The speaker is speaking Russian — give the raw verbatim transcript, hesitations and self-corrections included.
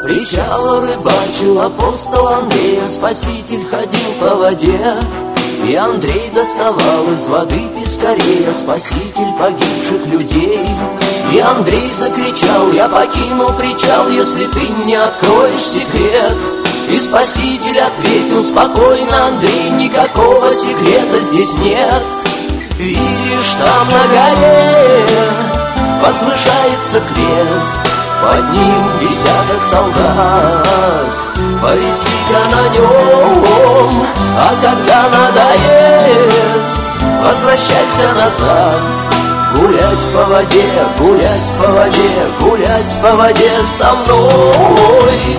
Причал рыбачил апостол Андрей, а Спаситель ходил по воде. И Андрей доставал из воды пескарей, а Спаситель погибших людей. И Андрей закричал: я покину причал, если ты мне откроешь секрет. И Спаситель ответил спокойно: Андрей, никакого секрета здесь нет. Видишь, там на горе возвышается крест, под ним десяток солдат, повисить на нем. А когда надоест, возвращайся назад. Гулять по воде, гулять по воде, гулять по воде со мной.